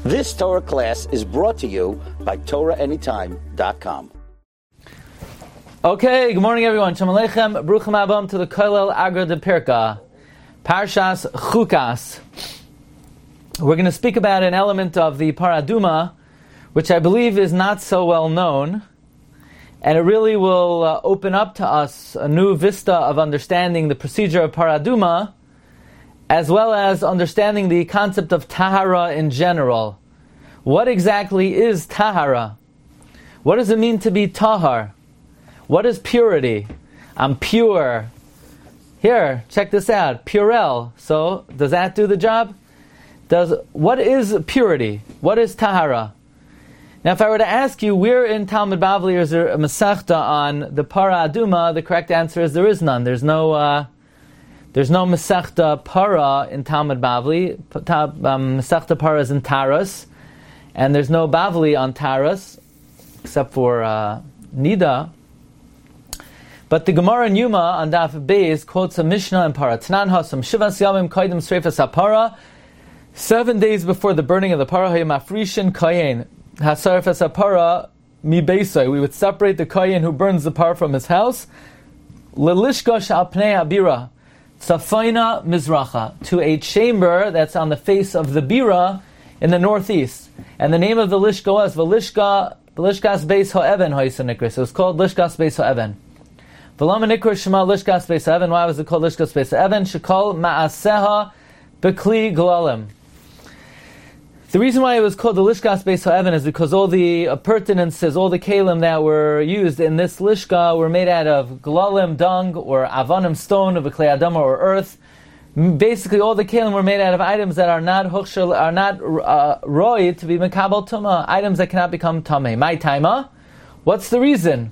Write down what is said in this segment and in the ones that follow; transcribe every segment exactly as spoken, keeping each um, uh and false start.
This Torah class is brought to you by Torah Anytime dot com. Okay, good morning everyone. Shalom Aleichem, Bruchim Abam to the Kollel Agra de Pirka, Parshas Chukas. We're going to speak about an element of the Paraduma, which I believe is not so well known, and it really will uh, open up to us a new vista of understanding the procedure of Paraduma, as well as understanding the concept of Tahara in general. What exactly is Tahara? What does it mean to be Tahar? What is purity? I'm pure. Here, check this out. Purell. So, does that do the job? Does what is purity? What is Tahara? Now, if I were to ask you, where in Talmud Bavli is there a Masechta on the Para Aduma, the correct answer is there is none. There's no uh, there's no Masechta Para in Talmud Bavli. Um, Masechta Para is in Taras, and there's no Bavli on Taras, except for uh, Nida. But the Gemara in Yuma on Daf Beis quotes a Mishnah in Para Tanan Hasam Shivas Yamim Kaidim Sreifas HaPara. Seven days before the burning of the Para Hayamafrishin Kayin Hasarfas HaPara Mi Beisai. We would separate the Kayin who burns the Para from his house. Lelishkosh Al Pnei Abira Safaina Mizracha, to a chamber that's on the face of the Bira in the northeast. And the name of the Lishka was Velishka Lishkas Beis HaEven Hoisanikris. It was called Lishkas Beis HaEven. V'lama Shema Lishkas Beis HaEven. Why was it called Lishkas Beis HaEven? Shekol Ma'aseha Bekli Glalim. The reason why it was called the Lishkas Beis HaEven is because all the appurtenances, all the kalim that were used in this lishka were made out of glalim, dung, or avanim, stone, of a klei adama, or earth. Basically, all the kalim were made out of items that are not hukshel, are not uh, roy to be mekabel tuma, items that cannot become tameh. My taima. What's the reason?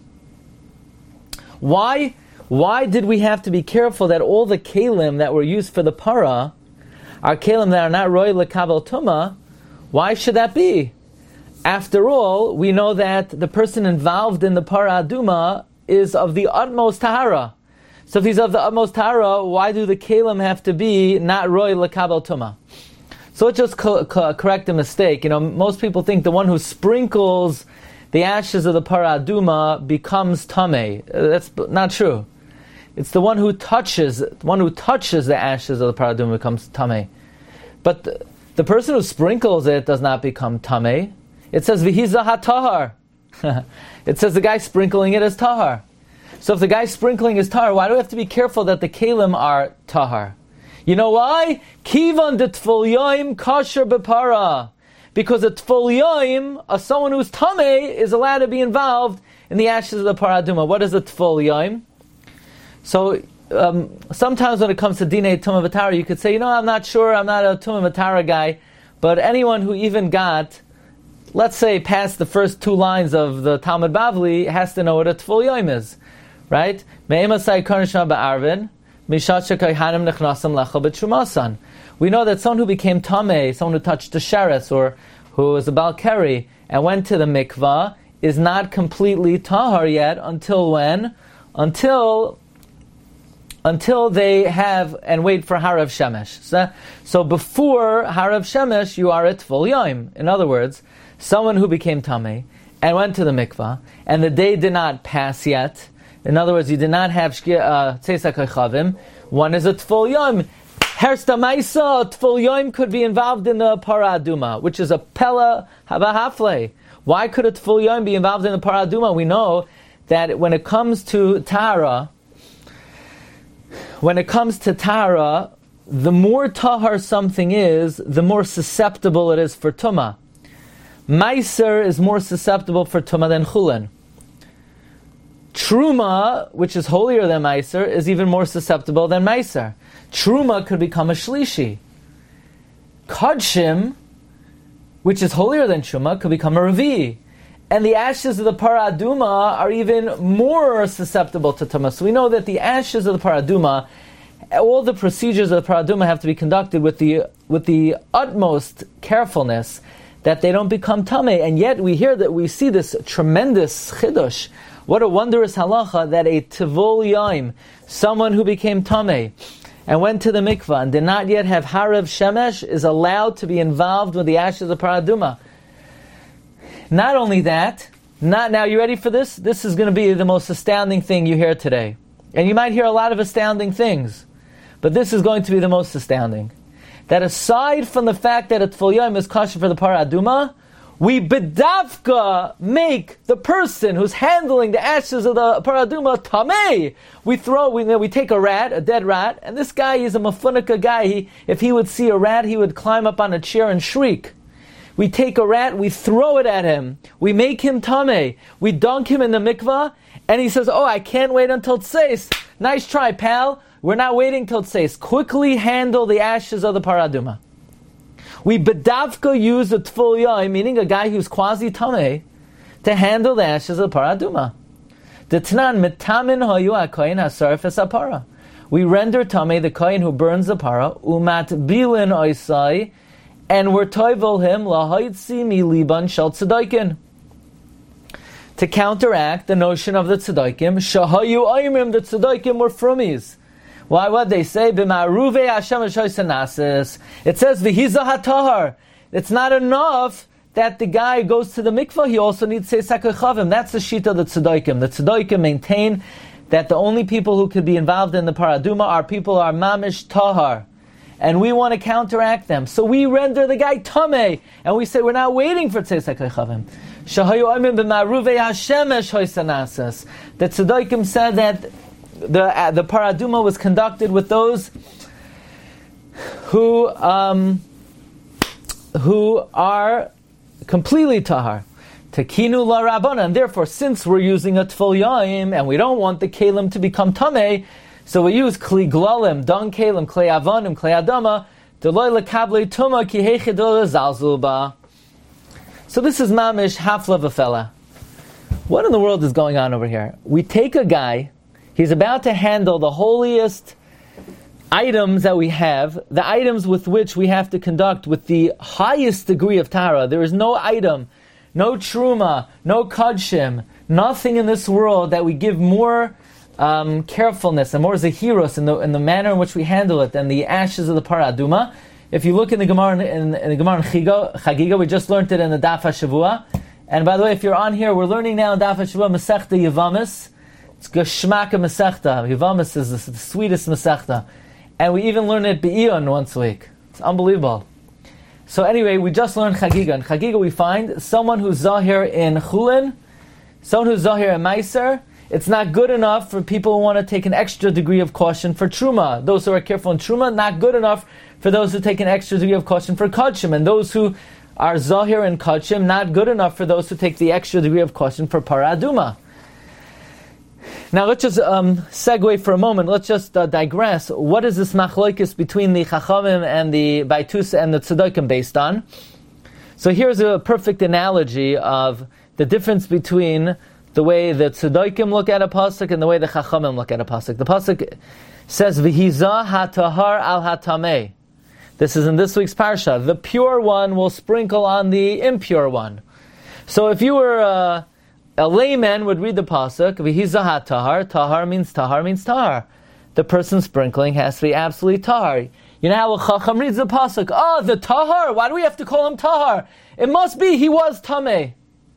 Why? Why did we have to be careful that all the kalim that were used for the para are kalim that are not roy lekabel tuma? Why should that be? After all, we know that the person involved in the Para Aduma is of the utmost Tahara. So if he's of the utmost Tahara, why do the Kalim have to be not Roy L'Kabel Tuma? So let's just co- co- correct a mistake. You know, most people think the one who sprinkles the ashes of the Para Aduma becomes Tameh. Uh, that's not true. It's the one who touches, the one who touches the ashes of the Para Aduma becomes Tameh. But the, The person who sprinkles it does not become tameh. It says v'hiza ha-tahar. It says the guy sprinkling it is tahar. So if the guy sprinkling is tahar, why do we have to be careful that the kalim are tahar? You know why? Kivan de tful yoim kasher bepara. Because a tful yoim, a someone who's tameh, is allowed to be involved in the ashes of the paraduma. What is a tful yoim? So Um, sometimes when it comes to Dinei Tumah V'Tara, you could say, you know, I'm not sure, I'm not a Tumah V'Tara guy, but anyone who even got, let's say, past the first two lines of the Talmud Bavli has to know what a Tful Yom is, right? We know that someone who became Tameh, someone who touched the Sheretz, or who was a Balkari, and went to the mikvah, is not completely Tahar yet, until when? Until... Until they have and wait for Harav Shemesh. So, so before Harav Shemesh, you are at Tful Yom. In other words, someone who became Tameh and went to the mikvah, and the day did not pass yet. In other words, you did not have Tzeisak HaChavim. One is a Tful Yom. Hersta Maisa, Tful Yom could be involved in the Para Aduma, which is a Pella Habahafle. Why could a Tful Yom be involved in the Para Aduma? We know that when it comes to Tara, When it comes to Tahara, the more Tahar something is, the more susceptible it is for Tumah. Meiser is more susceptible for Tumah than Chulin. Truma, which is holier than Meiser, is even more susceptible than Meiser. Truma could become a Shlishi. Kodshim, which is holier than Truma, could become a Revi. And the ashes of the Paraduma are even more susceptible to Tumah. So we know that the ashes of the Paraduma, all the procedures of the Paraduma have to be conducted with the with the utmost carefulness that they don't become Tameh. And yet we hear that we see this tremendous Chidush. What a wondrous halacha that a Tivol Yaim, someone who became Tameh, and went to the mikvah and did not yet have harav shemesh is allowed to be involved with the ashes of paraduma. Not only that, not now. You ready for this? This is going to be the most astounding thing you hear today, and you might hear a lot of astounding things, but this is going to be the most astounding. That aside from the fact that a tful yom is kosher for the paraduma, we bedavka make the person who's handling the ashes of the paraduma tamei. We throw, we, we take a rat, a dead rat, and this guy is a mafunika guy. He, if he would see a rat, he would climb up on a chair and shriek. We take a rat, we throw it at him, we make him tamei, we dunk him in the mikvah, and he says, oh, I can't wait until tseis. Nice try, pal. We're not waiting till tseis. Quickly handle the ashes of the paraduma. We bedavka use a tful yom, meaning a guy who's quasi tamei, to handle the ashes of the paraduma. The Tanan mitamin hayu hakoyin hasarf es apara. We render tamei the koyin who burns the para umat bilin oisai, and we're toivel him lahaitzi mi liban shel tzedaikin, to counteract the notion of the tzedaikim. Shahayu aimim, the tzedaikim were frumies. Why would they say b'ma'ruve Hashem v'shoysanasis? It says v'hiza hatahar. It's not enough that the guy goes to the mikvah. He also needs to say sakachavim. That's the shita of the tzedaikim. The tzedaikim maintain that the only people who could be involved in the paraduma are people who are mamish tahar, and we want to counteract them. So we render the guy tamei, and we say we're not waiting for tzei sakachavim. Shahayu amin b'ma'ruve Hashem v'shoysanasis. The tzedaikim said that the uh, the paraduma was conducted with those who um, who are completely tahar. Tekinu la rabbana, and therefore, since we're using a tful yaim and we don't want the kalim to become tamei, so we use kli glalim, dung kalim, klei avonim, klei adama, deloy lekavle tuma ki heichidol zalzulba. So this is mamish hafla v'fela. What in the world is going on over here? We take a guy. He's about to handle the holiest items that we have, the items with which we have to conduct with the highest degree of Tara. There is no item, no truma, no kudshim, nothing in this world that we give more um, carefulness and more zehiros in the in the manner in which we handle it than the ashes of the paraduma. If you look in the Gemara in, in the Gemara in Chagiga, we just learned it in the Daf HaShavua. And by the way, if you're on here, we're learning now in Daf HaShavua Masechta Yevamis. It's Geshmaka Masechta. Yevamis is the, the sweetest Masechta. And we even learn it Be'iyon once a week. It's unbelievable. So anyway, we just learned Chagiga. In Chagiga we find someone who's Zahir in Chulin, someone who's Zahir in Meiser. It's not good enough for people who want to take an extra degree of caution for Truma. Those who are careful in Truma, not good enough for those who take an extra degree of caution for Kodshim. And those who are Zahir and Kodshim, not good enough for those who take the extra degree of caution for Paraduma. Now let's just um, segue for a moment. Let's just uh, digress. What is this machlokes between the Chachamim and the Baitus and the Tzedaikim based on? So here's a perfect analogy of the difference between the way the Tzedaikim look at a pasuk and the way the Chachamim look at a pasuk. The pasuk says, "V'hiza hatahar al hatamei." This is in this week's parsha. The pure one will sprinkle on the impure one. So if you were uh, a layman would read the pasuk, "V'hiza hatahar." Tahar means tahar means tahar. The person sprinkling has to be absolutely tahar. You know how a Chacham reads the pasuk? Oh, the tahar. Why do we have to call him tahar? It must be he was tamei.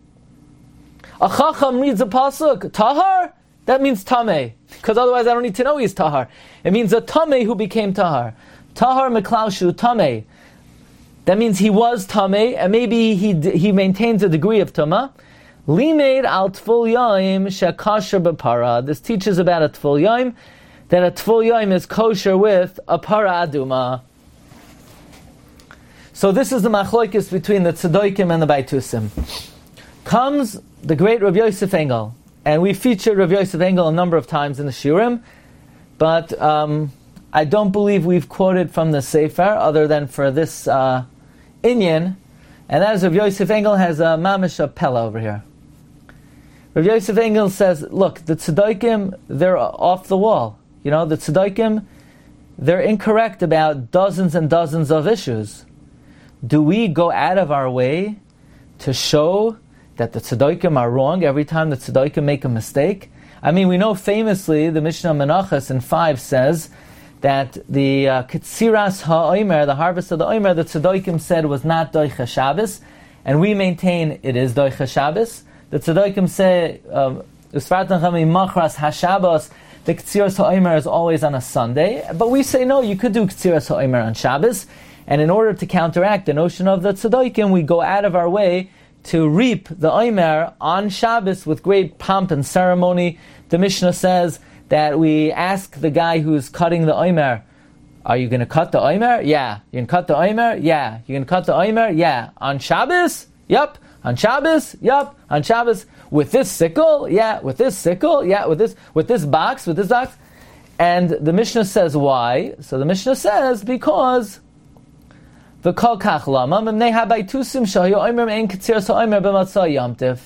A Chacham reads a pasuk, tahar, that means tamei. Because otherwise I don't need to know he's tahar. It means a tamei who became tahar. Tahar meklaushu tamei. That means he was tamei, and maybe he he maintains a degree of tama. Limeid al tful yaim shekasher b'para. This teaches about a tful yaim, that a tful yaim is kosher with a para aduma. So this is the machlokes between the tzedaikim and the baitusim. Comes the great Rav Yosef Engel, and we featured Rav Yosef Engel a number of times in the Shiurim, but um, I don't believe we've quoted from the Sefer other than for this uh, inyan, and that is Rav Yosef Engel has a mamish pella over here. Rav Yosef Engel says, look, the tzedaikim, they're off the wall. You know, the tzedaikim, they're incorrect about dozens and dozens of issues. Do we go out of our way to show that the tzedaikim are wrong every time the tzedaikim make a mistake? I mean, we know famously the Mishnah Menachos in five says that the uh, Ketziras HaOmer, the harvest of the Omer, the Tzaddikim said was not Doicha Shabbos, and we maintain it is Doicha Shabbos. The Tzaddikim say, Usfartan Chami Machras HaShabbos, the Ketziras HaOmer is always on a Sunday, but we say no, you could do Ketziras HaOmer on Shabbos, and in order to counteract the notion of the Tzaddikim, we go out of our way to reap the Omer on Shabbos with great pomp and ceremony. The Mishnah says that we ask the guy who's cutting the Omer, are you going to cut the Omer? Yeah. You can cut the Omer? Yeah. You can cut the Omer? Yeah. On Shabbos? Yup. On Shabbos? Yup. On Shabbos? With this sickle? Yeah. With this sickle? Yeah. With this, with this box? With this box? And the Mishnah says why? So the Mishnah says because the kol kach lama mimnei habaytusim shayu Omer ein ketziras ha'Omer b'matzah Yom Tiv.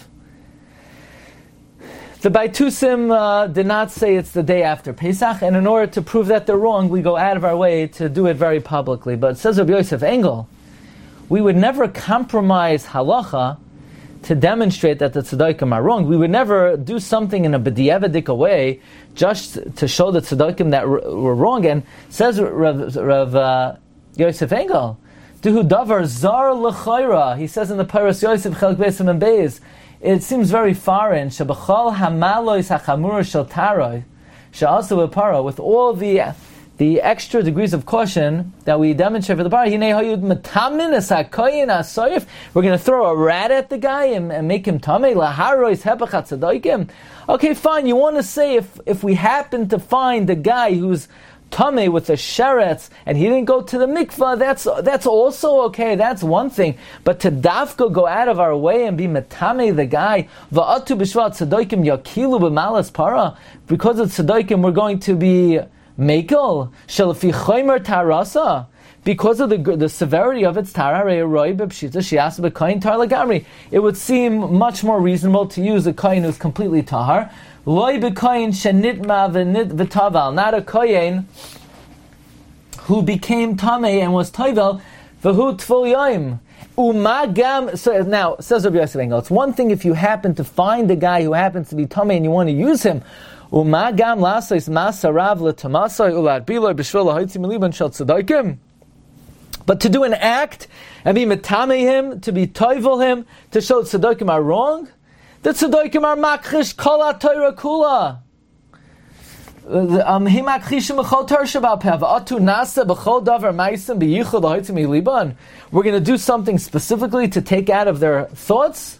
The Baitusim uh, did not say it's the day after Pesach, and in order to prove that they're wrong, we go out of our way to do it very publicly. But says Rabbi Yosef Engel, we would never compromise halacha to demonstrate that the tzaddikim are wrong. We would never do something in a b'di'evadik way just to show the tzaddikim that we're wrong. And says Rav, Rav uh, Yosef Engel, Duhu davar zar l'chayra. He says in the Paras Yosef Chelek Beis and Beis, it seems very foreign. Shabachal hamalois hachamur shel taroi, she'asu b'para, with all the the extra degrees of caution that we demonstrate for the para. Hinei hayud metamin es hakoyin asoyif. We're going to throw a rat at the guy and, and make him tamei laharois hepachat tzaddikim. Okay, fine. You want to say if if we happen to find the guy who's Tameh with the sheretz, and he didn't go to the mikvah, that's that's also okay, that's one thing. But to dafka go out of our way and be metameh the guy, va'atu b'shvat tzaddikim yakilu b'malas para, because of tzaddikim we're going to be mekel, shelafi chomer tarasa, because of the the severity of its tararei roi b'pshita shias b'kain tar lagamri. It would seem much more reasonable to use a kain who's completely tahar, Loi b'koyin shenitma v'taval, not a koyin who became tamei and was toivel v'hu tful yoim. Umagam. So now says Rabbi Yosef Engel, it's one thing if you happen to find a guy who happens to be tamei and you want to use him. Umagam lasois masarav l'tamasoi ulat biloi b'shvil lahoitzi miliban shel tzaddikim. But to do an act and be metamei him, to be toivel him, to show tzaddikim are wrong. The tzaddikim are makrish kol ha'Torah kula. Um, he makrishim b'chol Torah shabal atu nasa b'chol davar ma'asim b'yichud ha'otzim miliban. We're going to do something specifically to take out of their thoughts.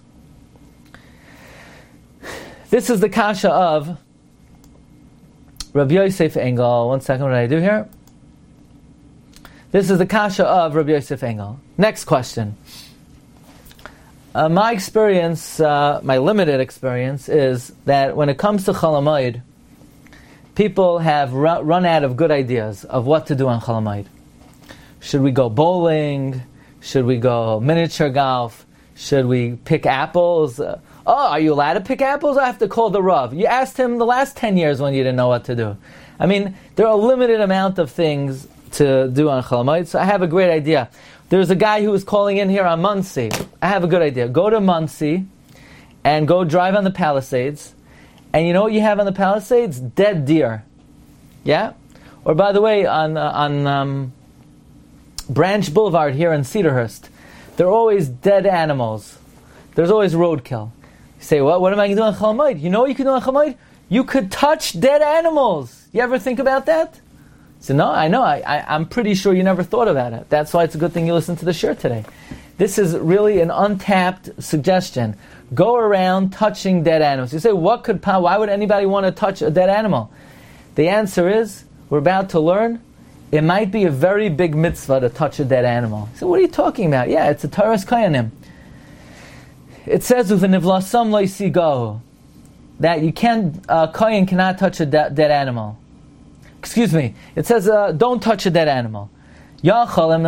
This is the kasha of Rabbi Yosef Engel. One second, what did I do here? This is the kasha of Rabbi Yosef Engel. Next question. Uh, my experience, uh, my limited experience, is that when it comes to Chol Hamoed, people have ru- run out of good ideas of what to do on Chol Hamoed. Should we go bowling? Should we go miniature golf? Should we pick apples? Uh, oh, are you allowed to pick apples? I have to call the Rav. You asked him the last ten years when you didn't know what to do. I mean, there are a limited amount of things to do on Chol Hamoed, so I have a great idea. There's a guy who was calling in here on Muncie. I have a good idea. Go to Muncie and go drive on the Palisades. And you know what you have on the Palisades? Dead deer. Yeah? Or by the way, on uh, on um, Branch Boulevard here in Cedarhurst, there are always dead animals. There's always roadkill. You say, well, what am I going to do on Chol Hamoed? You know what you can do on Chol Hamoed? You could touch dead animals. You ever think about that? So no, I know, I, I, I'm pretty sure you never thought about it. That's why it's a good thing you listened to the shir today. This is really an untapped suggestion. Go around touching dead animals. You say, what could, why would anybody want to touch a dead animal? The answer is, we're about to learn, it might be a very big mitzvah to touch a dead animal. So what are you talking about? Yeah, it's a Taras Kayanim. It says, Uvenivlasam loisigo, that you can't, uh, Kayan cannot touch a de- dead animal. Excuse me. It says, uh, don't touch a dead animal. I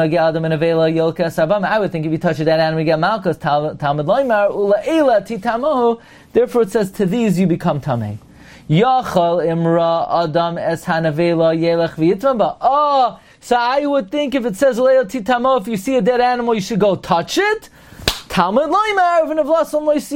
would think if you touch a dead animal, you get malchus. Therefore, it says, to these you become tamei. Oh, so I would think if it says, if you see a dead animal, you should go touch it.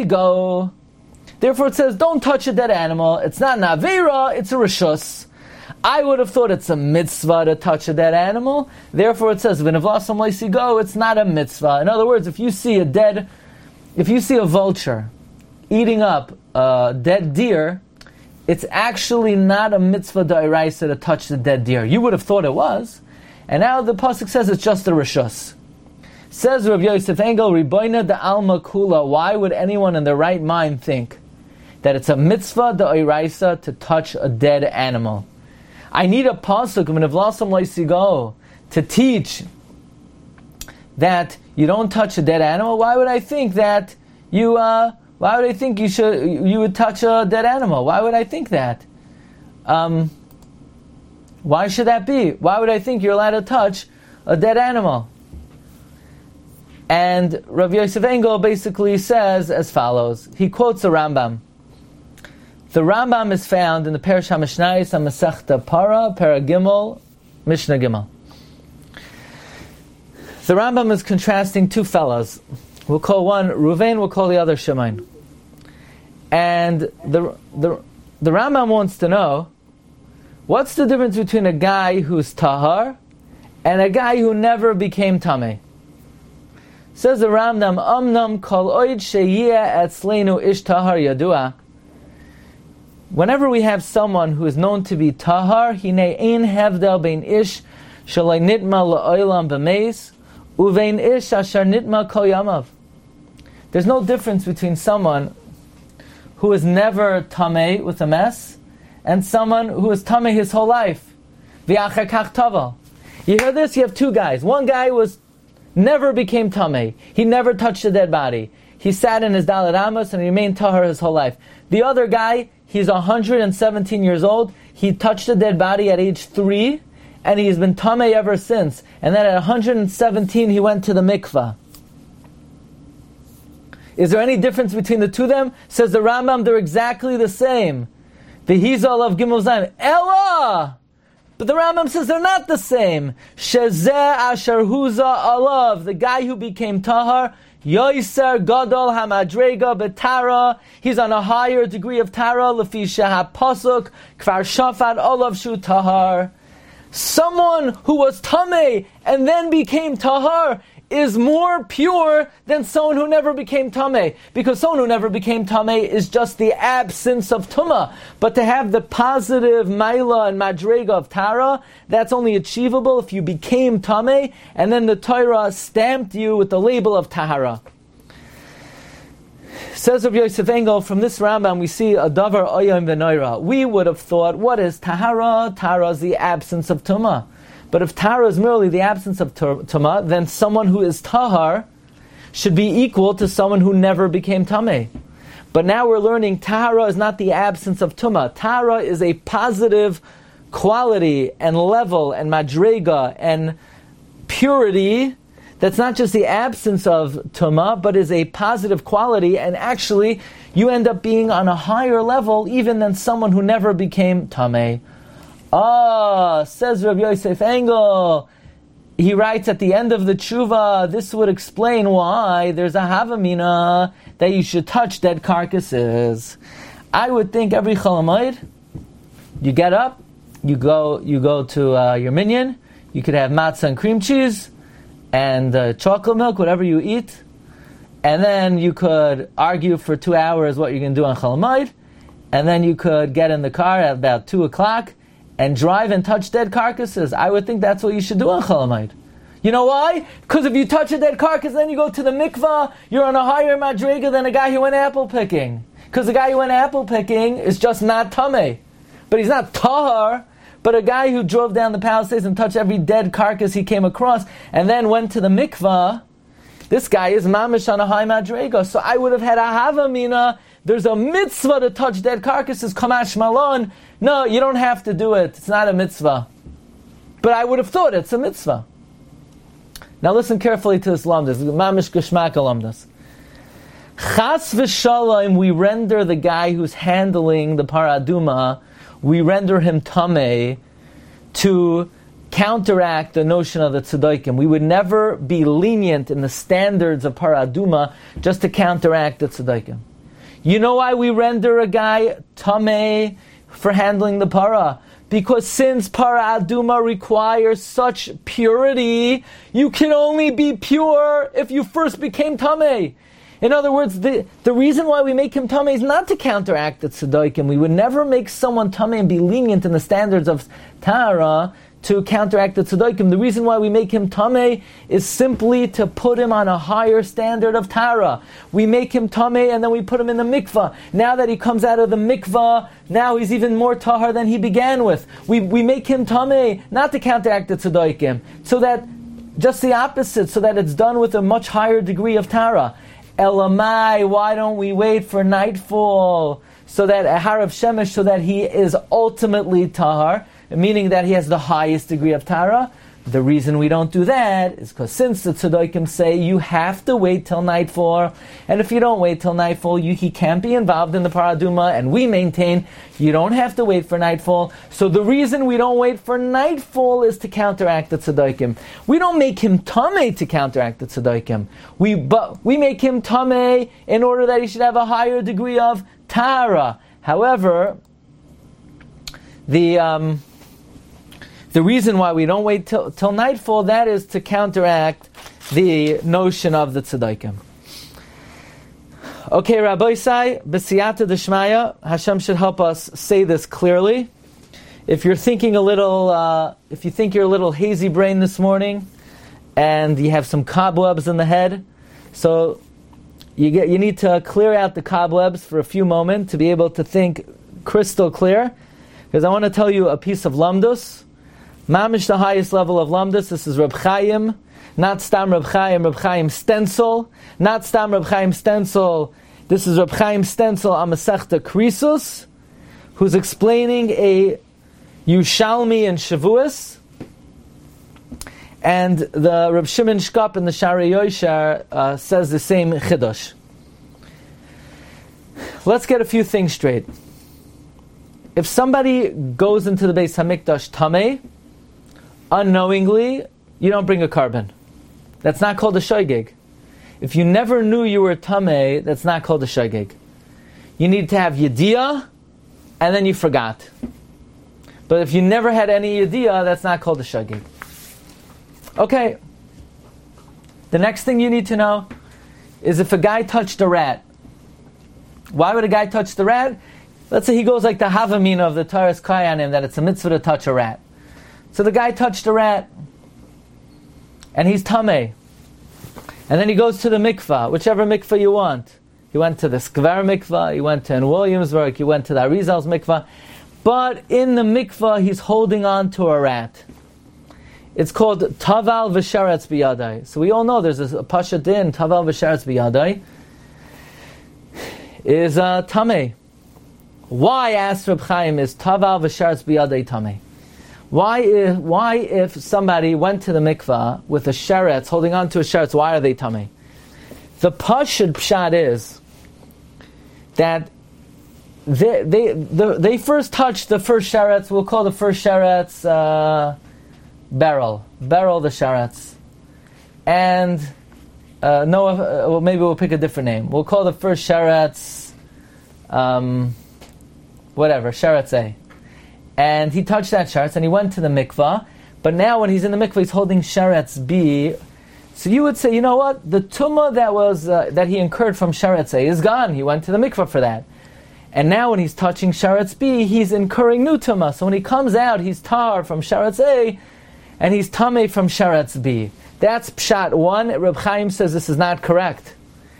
Therefore, it says, don't touch a dead animal. It's not an avera, it's a rishus. I would have thought it's a mitzvah to touch a dead animal. Therefore, it says v'nevlasam leisigo. It's not a mitzvah. In other words, if you see a dead, if you see a vulture eating up a dead deer, it's actually not a mitzvah d'oraisa to touch the dead deer. You would have thought it was, and now the pasuk says it's just a rishus. Says Rav Yosef Engel, Riboina de Alma Kula. Why would anyone in their right mind think that it's a mitzvah d'oraisa to touch a dead animal? I need a pasuk v'nevlasam leisigo to teach that you don't touch a dead animal. Why would I think that you? Uh, why would I think you should? You would touch a dead animal? Why would I think that? Um, why should that be? Why would I think you're allowed to touch a dead animal? And Rav Yosef Engel basically says as follows. He quotes the Rambam. The Rambam is found in the Perish HaMishnayos HaMasechta Para, Para Gimel, Mishnah Gimel. The Rambam is contrasting two fellows. We'll call one Ruvain, we'll call the other Shemain. And the, the, the Rambam wants to know, what's the difference between a guy who's tahar and a guy who never became tameh? Says the Rambam, Amnam kol oid sheyeh etzleinu ish tahar yadua. Whenever we have someone who is known to be tahar, hine ein hevdel bein ish shalai nitma la'olam b'meis uvein ish asher nitma kol yamav. There's no difference between someone who is never tameh with a mess and someone who is tameh his whole life. V'achar kach tavel. You hear this? You have two guys. One guy was never became tameh. He never touched a dead body. He sat in his Dalet Amos and he remained tahar his whole life. The other guy, he's one hundred seventeen years old. He touched a dead body at age three, and he's been tameh ever since. And then at one hundred seventeen, he went to the mikvah. Is there any difference between the two of them? Says the Rambam, they're exactly the same. The Hizal of Gimel Zayin. Ella! But the Rambam says they're not the same. Shezeh asher huza alav. The guy who became tahar, Yoiser Gadol Hamadrega Betara. He's on a higher degree of Tara. Lefi Sheha Pasuk Kfar Shafat Olav Shu Tahar. Someone who was Tameh and then became Tahar is more pure than someone who never became Tameh. Because someone who never became Tameh is just the absence of Tumah. But to have the positive Maila and Madrega of Tara, that's only achievable if you became Tameh, and then the Torah stamped you with the label of Tahara. Says Rav Yosef Engel, from this Rambam we see a davar oyam v'noira. We would have thought, what is Tahara? Tahara is the absence of Tumah. But if Tahara is merely the absence of Tumah, then someone who is Tahar should be equal to someone who never became Tameh. But now we're learning Tahara is not the absence of Tumah. Tahara is a positive quality and level and madrega and purity that's not just the absence of Tumah, but is a positive quality, and actually you end up being on a higher level even than someone who never became Tameh. Ah, says Rav Yosef Engel, he writes at the end of the tshuva, this would explain why there's a havamina that you should touch dead carcasses. I would think every Chol Hamoed, you get up, you go you go to uh, your minyan, you could have matzah and cream cheese, and uh, chocolate milk, whatever you eat, and then you could argue for two hours what you're going to do on Chol Hamoed, and then you could get in the car at about two o'clock, and drive and touch dead carcasses. I would think that's what you should do on Chol Hamoed. You know why? Because if you touch a dead carcass, then you go to the mikvah, you're on a higher madrega than a guy who went apple picking. Because the guy who went apple picking is just not tameh. But he's not tahar. But a guy who drove down the Palisades and touched every dead carcass he came across, and then went to the mikvah, this guy is mamish on a high madrega. So I would have had a havamina. There's a mitzvah to touch dead carcasses, kamash malon. No, you don't have to do it. It's not a mitzvah. But I would have thought it's a mitzvah. Now listen carefully to this lamdas. Mamish geshmak lamdas. Chas v'shalom, we render the guy who's handling the paraduma, we render him tameh to counteract the notion of the tzedaikim. We would never be lenient in the standards of paraduma just to counteract the tzedaikim. You know why we render a guy tameh for handling the para? Because since Para Aduma requires such purity, you can only be pure if you first became Tameh. In other words, the, the reason why we make him Tameh is not to counteract the Tzedaikim. We would never make someone Tameh and be lenient in the standards of Tahara to counteract the Tzedaikim. The reason why we make him Tameh is simply to put him on a higher standard of Tahara. We make him Tameh and then we put him in the mikvah. Now that he comes out of the mikvah, now he's even more Tahar than he began with. We we make him Tameh not to counteract the Tzedaikim, so that, just the opposite, so that it's done with a much higher degree of Tahara. Elamai, why don't we wait for nightfall, so that Harav Shemesh, so that he is ultimately Tahar, meaning that he has the highest degree of Tahara? The reason we don't do that is because since the Tzedaikim say you have to wait till nightfall, and if you don't wait till nightfall, you, he can't be involved in the Paraduma, and we maintain you don't have to wait for nightfall. So the reason we don't wait for nightfall is to counteract the Tzedaikim. We don't make him Tameh to counteract the Tzedaikim. We, but we make him Tameh in order that he should have a higher degree of Tahara. However, the... Um, The reason why we don't wait till, till nightfall, that is to counteract the notion of the tzedaikim. Okay, Rabbi Isai, b'siyata d'shmaya, Hashem should help us say this clearly. If you're thinking a little, uh, if you think you're a little hazy brain this morning, and you have some cobwebs in the head, so you get you need to clear out the cobwebs for a few moments to be able to think crystal clear, because I want to tell you a piece of lamdus. Mamish, the highest level of lamdus. This is Reb Chaim, not Stam Reb Chaim, Reb Chaim Stencil, not Stam Reb Chaim Stencil. This is Reb Chaim Stencil on Masechta Krisus, who's explaining a Yushalmi in Shavuos, and the Reb Shimon Shkop in the Shari Yoshar uh, says the same Chidush. Let's get a few things straight. If somebody goes into the Beis Hamikdash Tameh, unknowingly, you don't bring a carbon. That's not called a shoygig. If you never knew you were tameh, that's not called a shoygig. You need to have yediyah, and then you forgot. But if you never had any yediyah, that's not called a shoygig. Okay. The next thing you need to know is if a guy touched a rat. Why would a guy touch the rat? Let's say he goes like the Havamina of the Taras Kayanim, that it's a mitzvah to touch a rat. So the guy touched a rat, and he's tameh. And then he goes to the mikvah, whichever mikvah you want. He went to the Skvar mikvah, he went to in Williamsburg, he went to the Arizal's mikvah. But in the mikvah, he's holding on to a rat. It's called Taval V'Sharetz B'Yadai. So we all know there's a Pasha Din, Taval V'Sharetz B'Yadai, is uh, tameh. Why, asked Reb Chaim, is Taval V'Sharetz B'Yadai tameh? Why if, why if somebody went to the mikvah with a sheretz, holding on to a sheretz, why are they tameh? The pashut pshat is that they they the, they first touched the first sheretz. We'll call the first sheretz uh, barrel, barrel the sheretz, and uh, no, uh, well, maybe we'll pick a different name. We'll call the first sheretz, um, whatever, sheretz A. And he touched that sheretz, and he went to the mikvah. But now when he's in the mikvah, he's holding sheretz B. So you would say, you know what? The tumah that was uh, that he incurred from sheretz A is gone. He went to the mikvah for that. And now when he's touching sheretz B, he's incurring new tumah. So when he comes out, he's tar from sheretz A, and he's tameh from sheretz B. That's pshat one. Reb Chaim says this is not correct.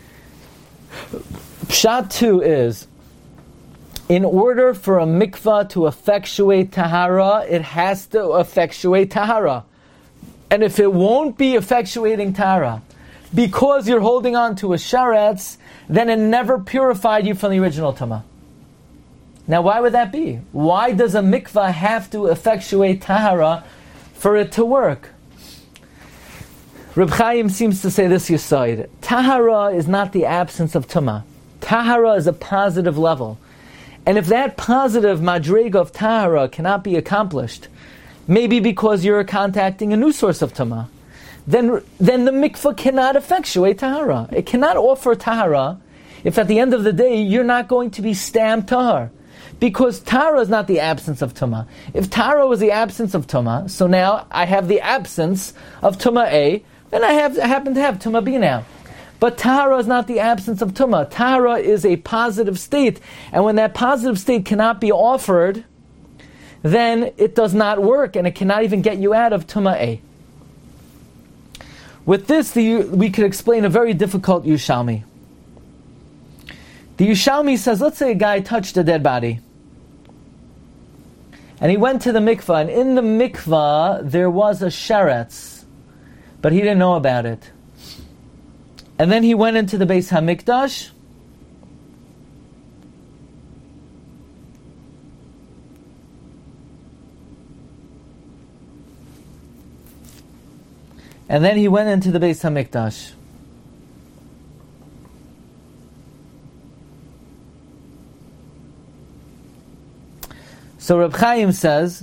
Pshat two is, in order for a mikvah to effectuate tahara, it has to effectuate tahara. And if it won't be effectuating tahara, because you're holding on to a sheretz, then it never purified you from the original tamah. Now why would that be? Why does a mikvah have to effectuate tahara for it to work? Reb Chaim seems to say this yesod. Tahara is not the absence of tamah. Tahara is a positive level. And if that positive madrega of tahara cannot be accomplished, maybe because you're contacting a new source of tamah, then then the mikvah cannot effectuate tahara. It cannot offer tahara if at the end of the day you're not going to be stamped tahar. Because Tara is not the absence of Tumah. If Tara was the absence of Tumah, so now I have the absence of Tumah A, then I, have, I happen to have Tumah B now. But Tahara is not the absence of Tumah. Tahara is a positive state. And when that positive state cannot be offered, then it does not work, and it cannot even get you out of Tumah A. With this, the, we could explain a very difficult Yushalmi. The Yushalmi says, let's say a guy touched a dead body. And he went to the mikvah, and in the mikvah there was a sheretz, but he didn't know about it. And then he went into the Beis HaMikdash, and then he went into the Beis HaMikdash. So Reb Chaim says,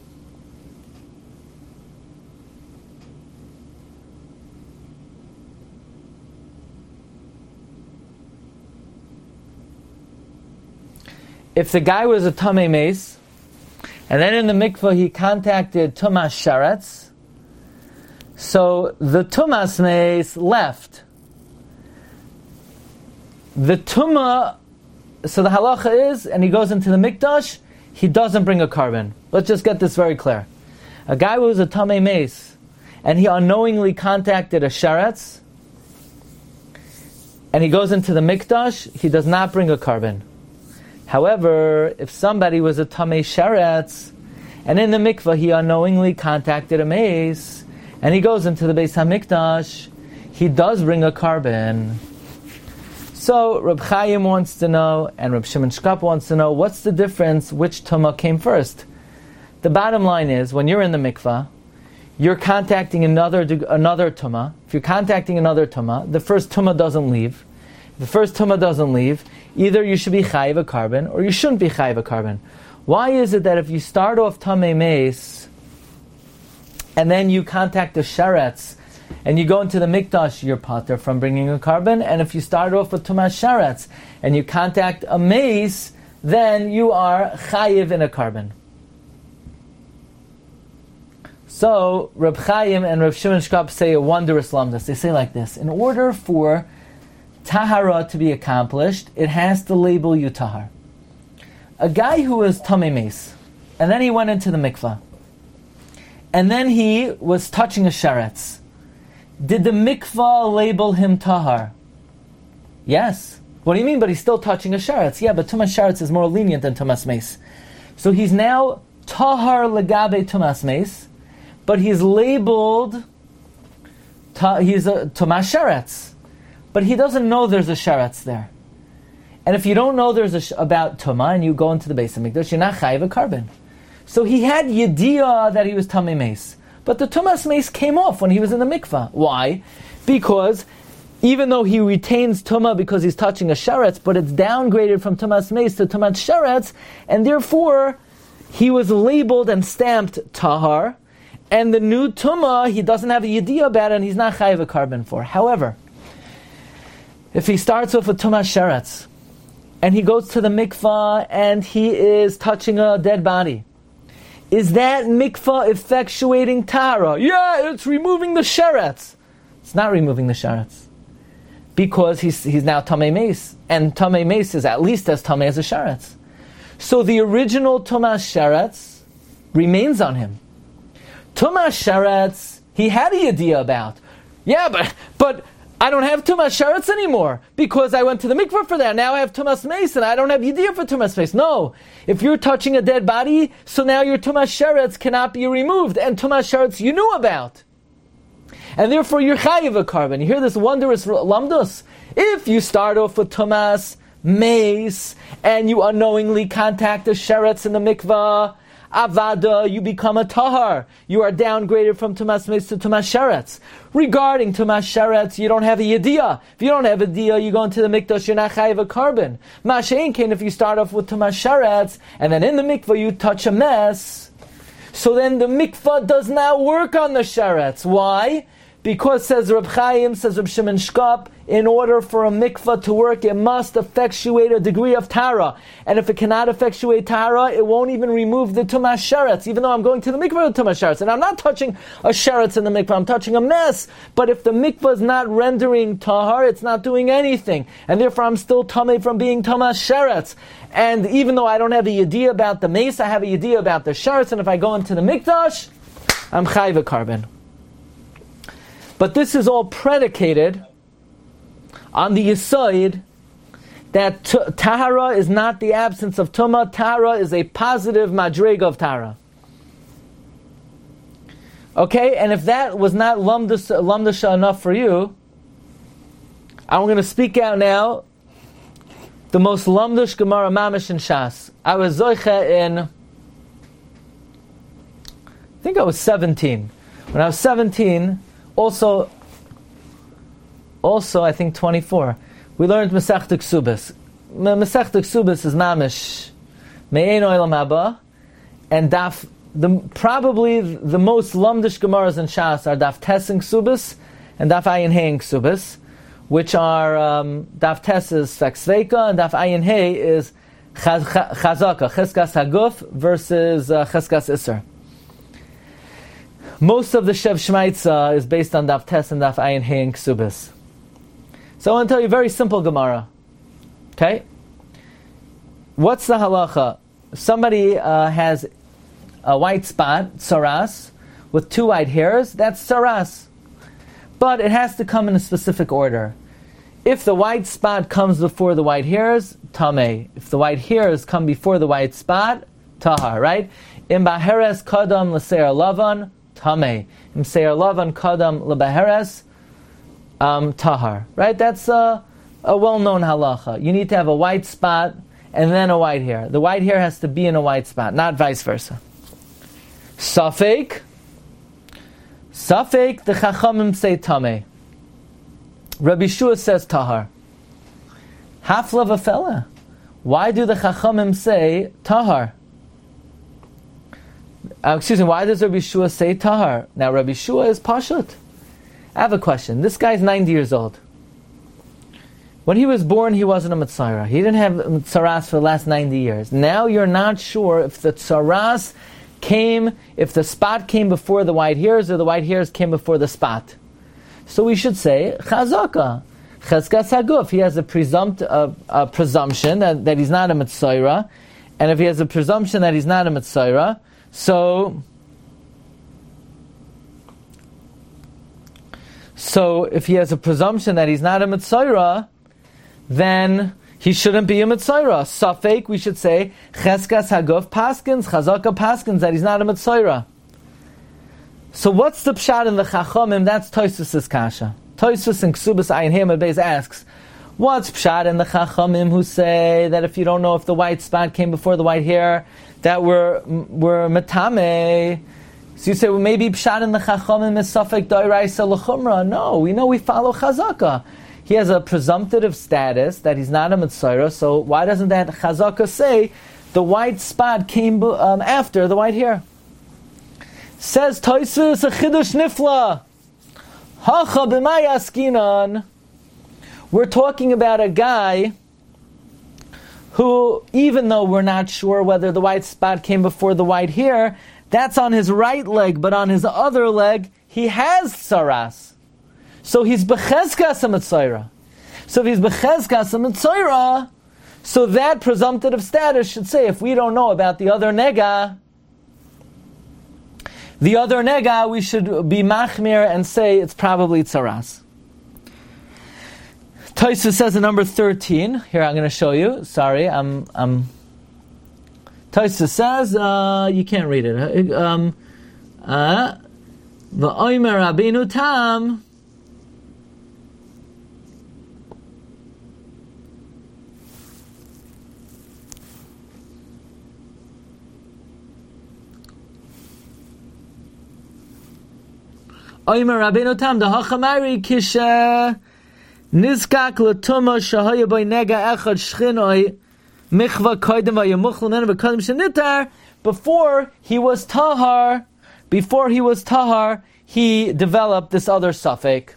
if the guy was a Tamei Meis, and then in the mikvah he contacted Tumas Sheretz, so the Tumas Meis left. The Tumah, so the halacha is, and he goes into the Mikdash, he doesn't bring a carbon. Let's just get this very clear. A guy who was a Tamei Meis, and he unknowingly contacted a Sheretz, and he goes into the Mikdash, he does not bring a carbon. However, if somebody was a Tamei Sheretz, and in the mikvah he unknowingly contacted a Meis, and he goes into the Beis HaMikdash, he does bring a carbon. So Reb Chaim wants to know, and Reb Shimon Shkop wants to know, what's the difference, which Tumah came first? The bottom line is, when you're in the mikvah, you're contacting another another Tumah. If you're contacting another Tumah, the first Tumah doesn't leave. If the first Tumah doesn't leave, either you should be chayiv a carbon, or you shouldn't be chayiv a carbon. Why is it that if you start off Tamei Meis, and then you contact the Sheretz, and you go into the Mikdash, you're pater from bringing a carbon, and if you start off with Tumas Sheretz, and you contact a Meis, then you are chayiv in a carbon. So, Reb Chaim and Reb Shimon Shkop say a wondrous lamdas. They say like this: in order for Tahara to be accomplished, it has to label you Tahar. A guy who was Tamei Meis, and then he went into the mikvah, and then he was touching a sheretz. Did the mikvah label him Tahar? Yes. What do you mean? But he's still touching a sheretz. Yeah, but Tumas Sheretz is more lenient than Tumas Meis. So he's now Tahar legabe Tumas Meis, but he's labeled, ta, he's a Tumas Sheretz, but he doesn't know there's a sheretz there. And if you don't know there's a sh- about Tumah, and you go into the Beis HaMikdash, you're not chayiv a carbon. So he had yediyah that he was Tamei Meis, but the Tumas Meis came off when he was in the mikvah. Why? Because even though he retains Tumah because he's touching a sheretz, but it's downgraded from Tumas Meis to Tumas Sheretz, and therefore he was labeled and stamped Tahar, and the new Tumah, he doesn't have a yediyah about it, and he's not chayiv a carbon for. However, if he starts off with Tumas Sheretz, and he goes to the mikvah, and he is touching a dead body, is that mikvah effectuating Tahara? Yeah, it's removing the sheretz. It's not removing the sheretz, because he's he's now Tamei Meis, and Tamei Meis is at least as Tamei as a sheretz. So the original Tumas Sheretz remains on him. Tumas Sheretz, he had a yediyah about. Yeah, but but I don't have Tumas Sheretz anymore because I went to the mikvah for that. Now I have Tumas Meis and I don't have yediyah for Tumas Meis. No. If you're touching a dead body, so now your Tumas Sheretz cannot be removed, and Tumas Sheretz you knew about. And therefore you're chayiv a carbon. You hear this wondrous lamdus? If you start off with Tumas Meis and you unknowingly contact the Sheretz in the mikvah, Avada, you become a Tahar. You are downgraded from Tumas Meis to Tumas Sheretz. Regarding Tumas Sheretz, you don't have a yediyah. If you don't have a yediyah, you go into the mikdash, you're not chayiv a carbon. Masha'in kain, if you start off with Tumas Sheretz, and then in the mikvah you touch a mess, so then the mikvah does not work on the Sheretz. Why? Because, says Reb Chaim, says Reb Shimon Shkop, in order for a mikvah to work, it must effectuate a degree of tara. And if it cannot effectuate tara, it won't even remove the tumas sheretz, even though I'm going to the mikvah with tumas sheretz. And I'm not touching a sheretz in the mikvah, I'm touching a mess. But if the mikvah is not rendering tahar, it's not doing anything. And therefore I'm still tamei from being tumas sheretz. And even though I don't have a yediyah about the mace, I have a yediyah about the sheretz, and if I go into the mikdash, I'm chayv a carbon. But this is all predicated on the yesod that t- tahara is not the absence of tumah. Tahara is a positive madrega of tahara. Okay, and if that was not lamdasha enough for you, I'm going to speak out now the most lamdash Gemara mamish in Shas. I was zoicha in, I think I was seventeen. When I was seventeen, Also, also I think twenty-four. We learned Masechta Ksubas. Masechta Ksubas is mamish me'ein olam haba, and daf. The probably the most lumdish gemaras in Shas are daf tes in Ksubas and daf ayin hey in Ksubas, which are um, daf tes is saksveika and daf ayin hey is chazaka, cheskas haguf versus uh, cheskas iser. Most of the Shev Shmaitza is based on Daf Tes and Daf Ayin Hey and Ksubis. So I want to tell you a very simple Gemara. Okay? What's the halacha? Somebody uh, has a white spot, tsaras, with two white hairs, that's tsaras. But it has to come in a specific order. If the white spot comes before the white hairs, tameh. If the white hairs come before the white spot, tahar, right? In baheres kadam l'seir lavan, tameh. Im seir lavan kadam lebaheres, um, tahar. Right? That's a, a well-known halacha. You need to have a white spot and then a white hair. The white hair has to be in a white spot, not vice versa. Safek. Safek, the chachamim say tameh. Rabbi Shua says tahar. Hafla v'fela. Why do the chachamim say tahar? Uh, excuse me, why does Rabbi Shua say tahar? Now Rabbi Shua is pashut. I have a question. This guy's ninety years old. When he was born, he wasn't a Mitzayra. He didn't have Tsaras for the last ninety years. Now you're not sure if the Tsaras came, if the spot came before the white hairs or the white hairs came before the spot. So we should say, Chazaka, Cheskas Haguf. He has a, presumpt, uh, a presumption that, that he's not a Mitzayra. And if he has a presumption that he's not a Mitzayra, so... So if he has a presumption that he's not a Mitzayra, then he shouldn't be a Mitzayra. Safek, we should say, Cheskas Haguf Paskins, Chazaka Paskins, that he's not a Mitzayra. So what's the pshat in the Chachamim? That's Tosus' kasha. Tosus in Ksubas Ayin Hey Beis asks, what's pshat in the Chachamim who say that if you don't know if the white spot came before the white hair, that we're, we're Metame? So you say, well, maybe pshat in the Chachamim is Safek Doiraisa L'chumra. No, we know we follow Chazaka. He has a presumptive status that he's not a Mitzayra, so why doesn't that Chazaka say the white spot came um, after the white hair? Says Tosfos a Chidush Nifla. Hacha b'may askinan. We're talking about a guy who, even though we're not sure whether the white spot came before the white hair, that's on his right leg, but on his other leg, he has tsaras. So he's bechezkas a Mitzayra. So if he's bechezkas a Mitzayra, so that presumptive status should say, if we don't know about the other nega, the other nega, we should be machmir and say it's probably tsaras. Tosfos says in number thirteen, here I'm going to show you, sorry, I'm... I'm Tosfos says, uh, you can't read it. Um, uh, V'omer Rabbeinu Tam. Omer Rabbeinu Tam, the Hachamari Kisha Nizkak Latuma Shahaya Boy Nega Echad Shchinoi. Before he was tahar, before he was tahar, he developed this other suffix.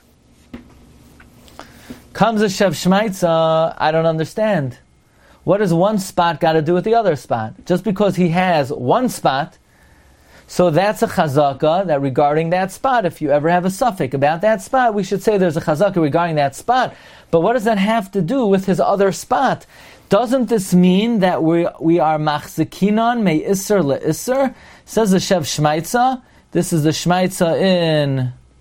Comes a Shev Shmaitza, I don't understand. What does one spot got to do with the other spot? Just because he has one spot, so that's a chazaka that regarding that spot, if you ever have a suffix about that spot, we should say there's a chazaka regarding that spot. But what does that have to do with his other spot? Doesn't this mean that we we are machzikinon me isser le isser? Says the Shev Shmaitza. This is the Shmaitza in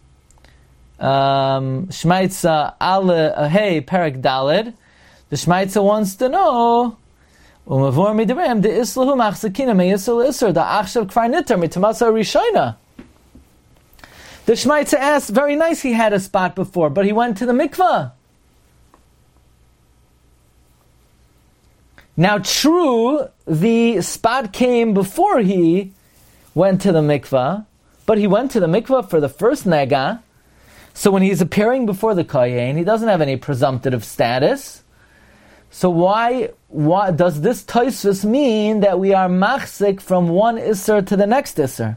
um, Shmaitza Ale Hey Perek Daled. The Shmaitza wants to know. Umavor midirem de islahu machzikina me isser isser the achshav kvar nitar mitamasa rishona. The Shmaitza asked, very nice, he had a spot before, but he went to the mikvah. Now, true, the spot came before he went to the mikvah, but he went to the mikvah for the first nega. So when he's appearing before the kohen, he doesn't have any presumptive status. So why, why does this Tosfos mean that we are machzik from one isser to the next isser?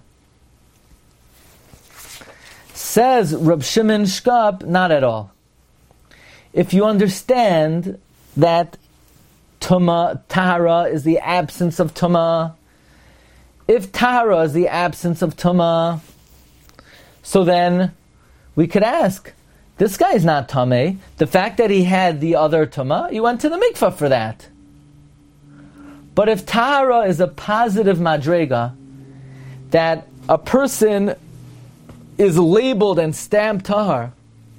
Says Reb Shimon Shkop, not at all. If you understand that Tuma, Tahara is the absence of Tuma. If Tahara is the absence of Tuma, so then we could ask, this guy is not Tameh. The fact that he had the other Tuma, he went to the mikvah for that. But if Tahara is a positive madrega, that a person is labeled and stamped Tahar,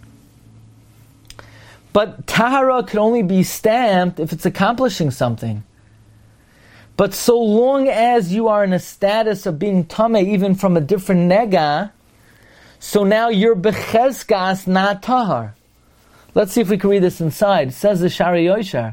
but Tahara can only be stamped if it's accomplishing something. But so long as you are in a status of being Tameh, even from a different nega, so now you're Bechezkas, not Tahar. Let's see if we can read this inside. It says the Shari Yoshar.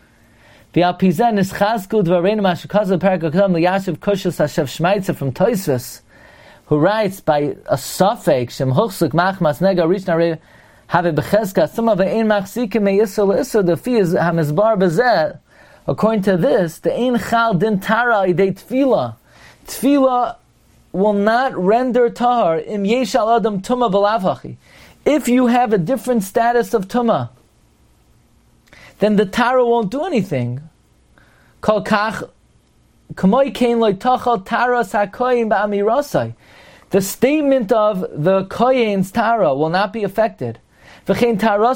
From Tosfos, who writes by a suffix, Shem Huchsuk Machmas Nega Rishna Have Bechezka, some of the Ein Machzikim Me Yisrael Isra, the fee is Hamizbar Bezeh. According to this, the Ein Chal Din Tara Idei Tfila. Tfila will not render Tahar Im Yesh Al Adam Tuma B'Lavhachi. If you have a different status of Tuma, then the Tara won't do anything. Kol Kach Kamoi Kein Loi Tachal Tara Sakoyim Ba'amirasai. The statement of the Koyen's Tara will not be affected. In other words,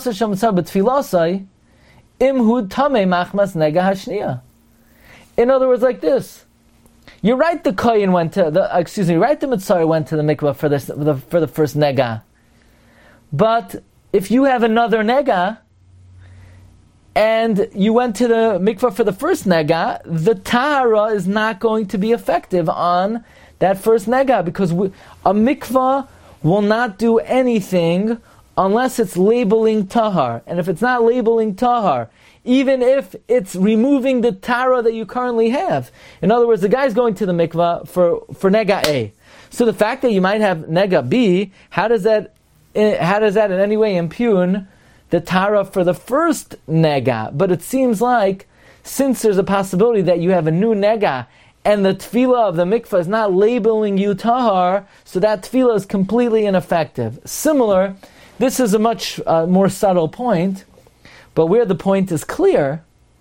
like this. You're right, the Kohen went to the excuse me, right, the Mitzvah went to the mikvah for this for the, for the first nega. But if you have another nega and you went to the mikvah for the first nega, the tahara is not going to be effective on that first nega, because we, a mikvah will not do anything unless it's labeling tahar. And if it's not labeling tahar, even if it's removing the tara that you currently have. In other words, the guy's going to the mikvah for, for nega A. So the fact that you might have nega B, how does that how does that in any way impugn the tara for the first nega? But it seems like, since there's a possibility that you have a new nega and the tefillah of the mikvah is not labeling you tahar, so that tefillah is completely ineffective. Similar, this is a much uh, more subtle point, but where the point is clear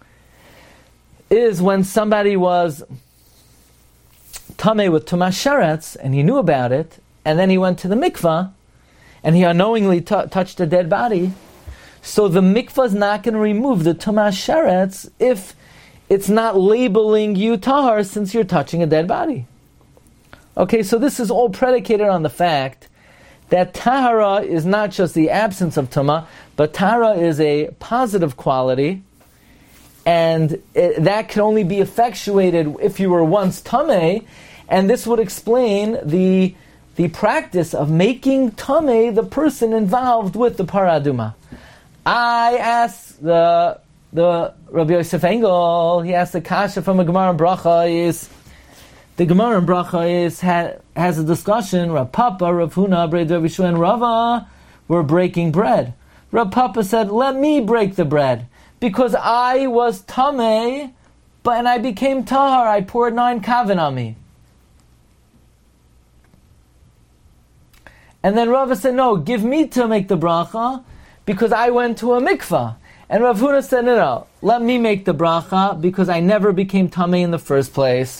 is when somebody was tameh with tumas sheretz and he knew about it, and then he went to the mikvah and he unknowingly t- touched a dead body. So the mikvah is not going to remove the tumas sheretz if it's not labeling you tahar, since you're touching a dead body. Okay, so this is all predicated on the fact that tahara is not just the absence of tuma, but tahara is a positive quality, and it, that can only be effectuated if you were once tameh, and this would explain the the practice of making tameh the person involved with the paraduma. I asked the the Rabbi Yosef Engel, he asked the kasha from a Gemara in Bracha is, the Gemara in Bracha is, ha, has a discussion, Rav Papa, Rav Huna, Rav Yishua, and Rava were breaking bread. Rav Papa said, let me break the bread, because I was tameh, but and I became tahar, I poured nine kavin on me. And then Rava said, no, give me to make the bracha because I went to a mikvah. And Rav Huna said, no, no, let me make the bracha because I never became tamei in the first place.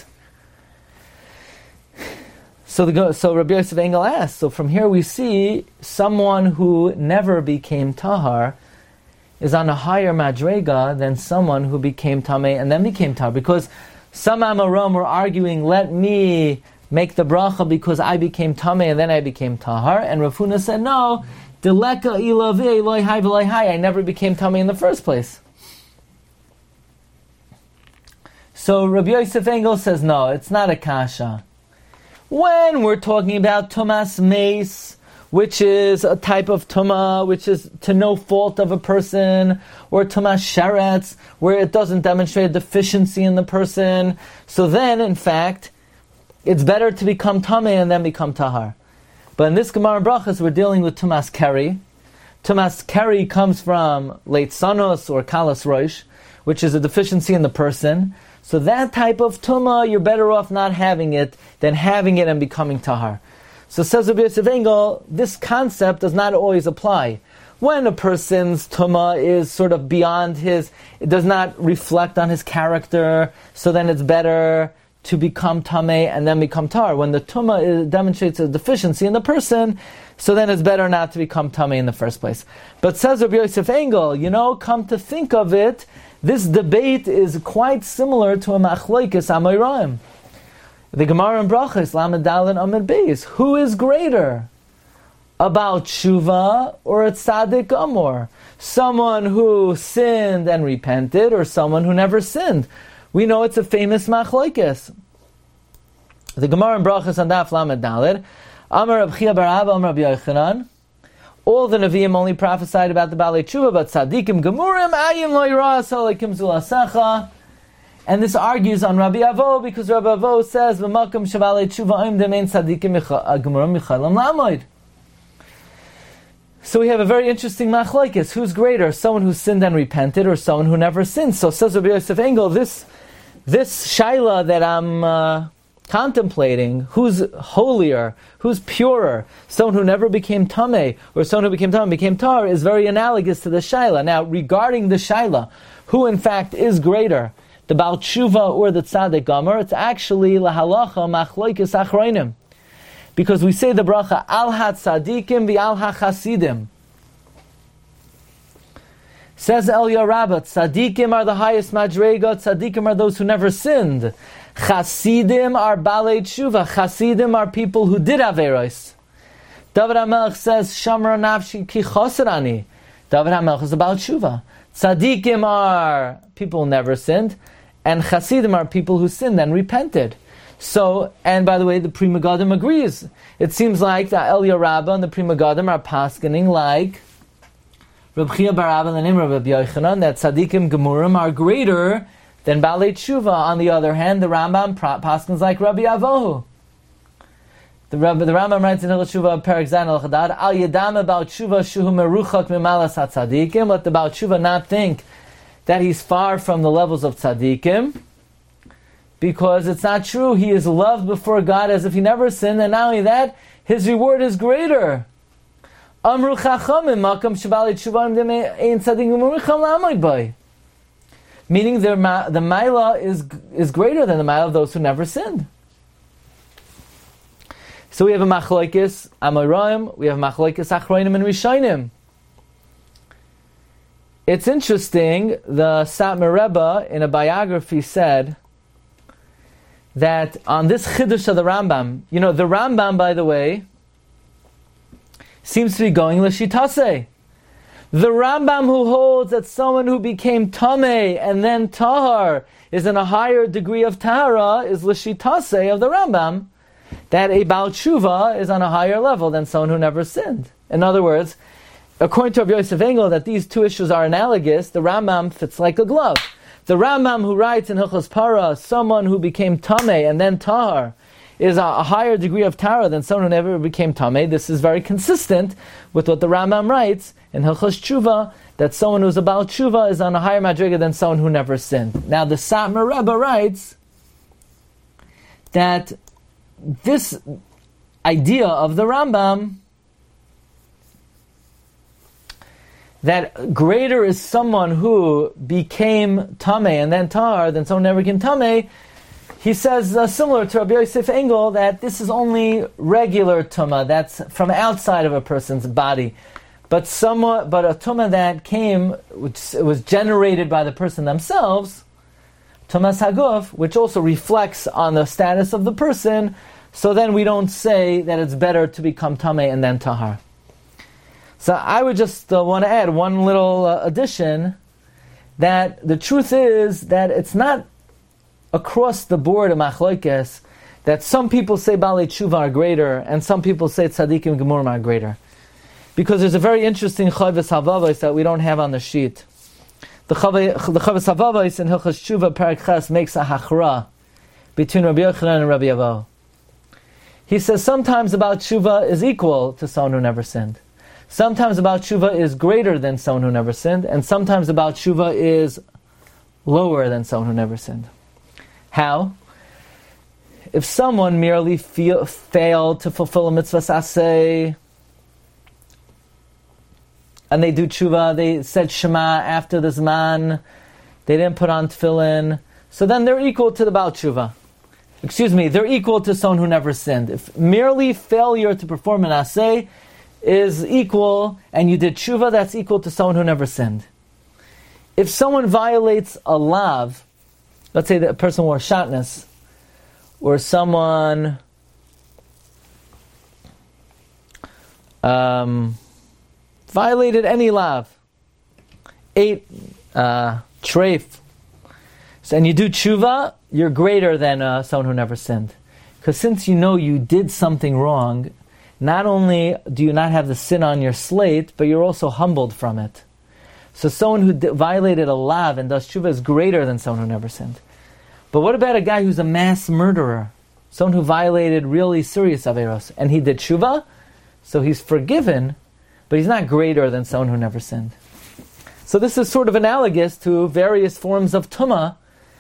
So, the, so Rabbi Yosef Engel asked, so from here we see someone who never became tahar is on a higher madrega than someone who became tamei and then became tahar. Because some Amoram were arguing, let me make the bracha because I became tamei and then I became tahar. And Rav Huna said, no, deleka ilaveh loy hai v'loy hai. I never became tamei in the first place. So Rabbi Yosef Engel says, no, it's not a kasha. When we're talking about tumas meis, which is a type of tuma, which is to no fault of a person, or tumas sheretz, where it doesn't demonstrate a deficiency in the person, so then, in fact, it's better to become tamei and then become tahar. But in this Gemara Brachas, we're dealing with tumas keri. Tumas keri comes from leit sanos or kalas roish, which is a deficiency in the person. So that type of tumah, you're better off not having it than having it and becoming tahar. So says Rabbi Yosef Engel, this concept does not always apply. When a person's tumah is sort of beyond his, it does not reflect on his character, so then it's better to become tamei and then become tahar. When the tumah is, demonstrates a deficiency in the person, so then it's better not to become tamei in the first place. But says Rabbi Yosef Engel, you know, come to think of it, this debate is quite similar to a machlokes amoraim. The Gemara in Brachos, Lamed Daled Amud Beis, who is greater? About tshuva or a tzaddik amor? Someone who sinned and repented or someone who never sinned? We know it's a famous machlokes. The Gemara in Brachos on Daf Lamed Daled, Amar Reb Chia bar Abba, Amar Rabbi Yochanan, all the Nevi'im only prophesied about the Balei Tshuva, but Tzadikim Gemurim, Ayim Lo Yirah Salakim Zulasecha. And this argues on Rabbi Avo, because Rabbi Avo says, V'makom Shabalei Tshuva Oim Demein Tzadikim Gemurim Michailam Lamoid. So we have a very interesting machlokes. Who's greater? Someone who sinned and repented, or someone who never sinned? So says Rabbi Yosef Engel, this, this shaila that I'm uh, contemplating, who's holier, who's purer, someone who never became tamei, or someone who became tamei, became tar, is very analogous to the shaila. Now, regarding the shaila, who in fact is greater, the Baal Tshuva or the Tzaddik Gomer, it's actually lahalacha machlokes achronim. Because we say the bracha al ha-tzadikim v'al ha-chasidim. Says Eliyahu Rabbah, tzadikim are the highest madrega, tzadikim are those who never sinned. Chasidim are balei tshuva. Chasidim are people who did averos. David HaMelech says, Shamra nafshi ki chosrani. David HaMelech is about tshuva. Tzadikim are people who never sinned, and Chasidim are people who sinned and repented. So, and by the way, the Pri Megadim agrees. It seems like the Eliyahu Rabbah and the Pri Megadim are paskening like Reb Chia bar Abba and the name of Rabbi Yochanan, that Tzadikim Gemurim are greater than Balei Tshuva. On the other hand, the Rambam paskins like Rabbi Avohu. The, Rabbi, the Rambam writes in Hilchot Tshuva, Perek Zayin Al Chadad, Al Yedam about Tshuva Shuhu Meruchak Mimalas HaTzadikim. Let the Baal Tshuva not think that he's far from the levels of Tzadikim, because it's not true. He is loved before God as if he never sinned, and not only that, his reward is greater. Amru Chachamim Makam Shabalei Tshuva Ein Tzadikim Muricham Lamoid Bay. Meaning the the Maila is is greater than the Maila of those who never sinned. So we have a machlokes amoraim, we have machlokes achronim and rishonim. It's interesting, the Satmar Rebbe in a biography said that on this chiddush of the Rambam, you know, the Rambam, by the way, seems to be going l'shitase. The Rambam who holds that someone who became tamei and then tahar is in a higher degree of tahara is l'shitase of the Rambam, that a Baal Tshuva is on a higher level than someone who never sinned. In other words, according to Rabbi Yosef Engel, that these two issues are analogous, the Rambam fits like a glove. The Rambam who writes in Hilchos Para, someone who became tamei and then tahar is a, a higher degree of tahara than someone who never became tamei. This is very consistent with what the Rambam writes in Hilchos Tshuva, that someone who's about tshuva is on a higher madriga than someone who never sinned. Now the Satmar Rebbe writes that this idea of the Rambam that greater is someone who became Tameh and then Tahar than someone who never became Tameh, he says, uh, similar to Rabbi Yosef Engel, that this is only regular Tumah, that's from outside of a person's body. But somewhat, but a Tumah that came, which was generated by the person themselves, Tumas Haguf, which also reflects on the status of the person, so then we don't say that it's better to become Tameh and then Tahar. So I would just uh, want to add one little uh, addition, that the truth is that it's not across the board of Machlokes that some people say Balei Tshuva are greater and some people say Tzadikim Gemurim are greater. Because there's a very interesting Chavos Havavos that we don't have on the sheet. The Chavos Havavos in Hilchos Tshuva Perek Ches makes a hachra between Rabbi Yochanan and Rabbi Avo. He says sometimes about Tshuva is equal to someone who never sinned. Sometimes about Tshuva is greater than someone who never sinned, and sometimes about Tshuva is lower than someone who never sinned. How? If someone merely feel, failed to fulfill a mitzvah saseh, and they do tshuva, they said Shema after the Zman, they didn't put on tefillin, so then they're equal to the Baal Tshuva. Excuse me, they're equal to someone who never sinned. If merely failure to perform an aseh is equal, and you did tshuva, that's equal to someone who never sinned. If someone violates a lav, let's say that a person wore shatnez, or someone um, violated any lav, ate uh, treif, so, and you do tshuva, you're greater than uh, someone who never sinned. Because since you know you did something wrong, not only do you not have the sin on your slate, but you're also humbled from it. So someone who d- violated a lav and does tshuva is greater than someone who never sinned. But what about a guy who's a mass murderer? Someone who violated really serious averos, and he did tshuva, so he's forgiven, but he's not greater than someone who never sinned. So this is sort of analogous to various forms of tumah.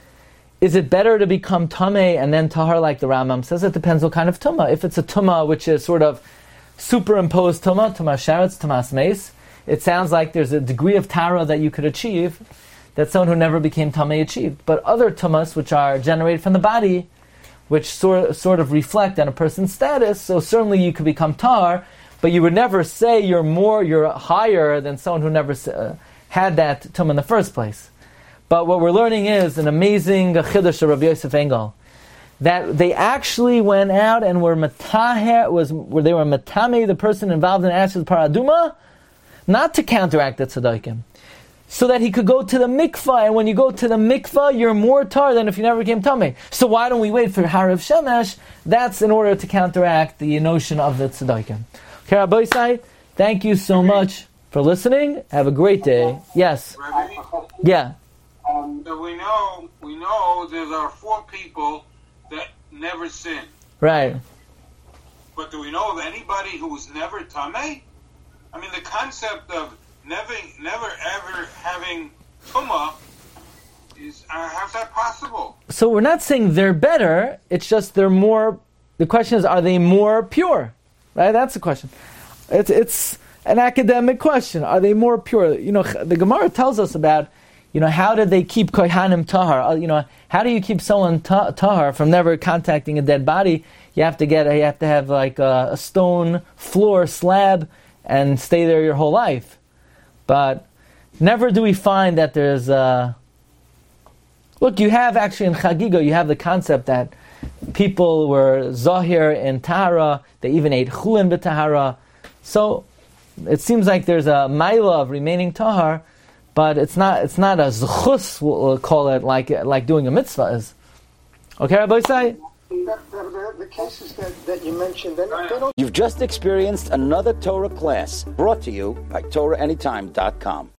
Is it better to become tameh and then tahar, like the Rambam says? It depends what kind of tumah. If it's a tumah which is sort of superimposed tumah, tumah sharetz, tumas meis, it sounds like there's a degree of tara that you could achieve that someone who never became tameh achieved. But other tumas which are generated from the body, which sort sort of reflect on a person's status, so certainly you could become tahar, but you would never say you're more, you're higher than someone who never uh, had that tumah in the first place. But what we're learning is an amazing chiddush of Rabbi Yosef Engel, that they actually went out and were mataher, was where they were matame, the person involved in Ashes Paraduma, not to counteract the tzaddikim, so that he could go to the mikvah, and when you go to the mikvah, you're more tar than if you never became tameh. So why don't we wait for Harav Shemesh? That's in order to counteract the notion of the tzaddikim. Okay, Rabbi Yisai, thank you so much for listening. Have a great day. Yes. Rabbi? Yeah. Um, so we know we know there are four people that never sin. Right. But do we know of anybody who was never tameh? I mean, the concept of never, never ever having tumah is uh, how's that possible? So we're not saying they're better. It's just they're more. The question is, are they more pure? Right. That's the question. It's it's an academic question. Are they more pure? You know, the Gemara tells us about. You know, how did they keep kohanim tahar? You know, how do you keep someone ta- tahar from never contacting a dead body? You have to get, you have to have like a, a stone floor slab and stay there your whole life. But never do we find that there's a... Look, you have actually in Chagiga, you have the concept that people were zahir in tahara, they even ate chulin b'tahara. So it seems like there's a maila of remaining tahar, but it's not it's not a zchus, we'll call it, like like doing a mitzvah is. Okay, Rabbi Yisai? The, the, the cases that, that you mentioned, they don't, they don't You've just experienced another Torah class brought to you by Torah Anytime dot com.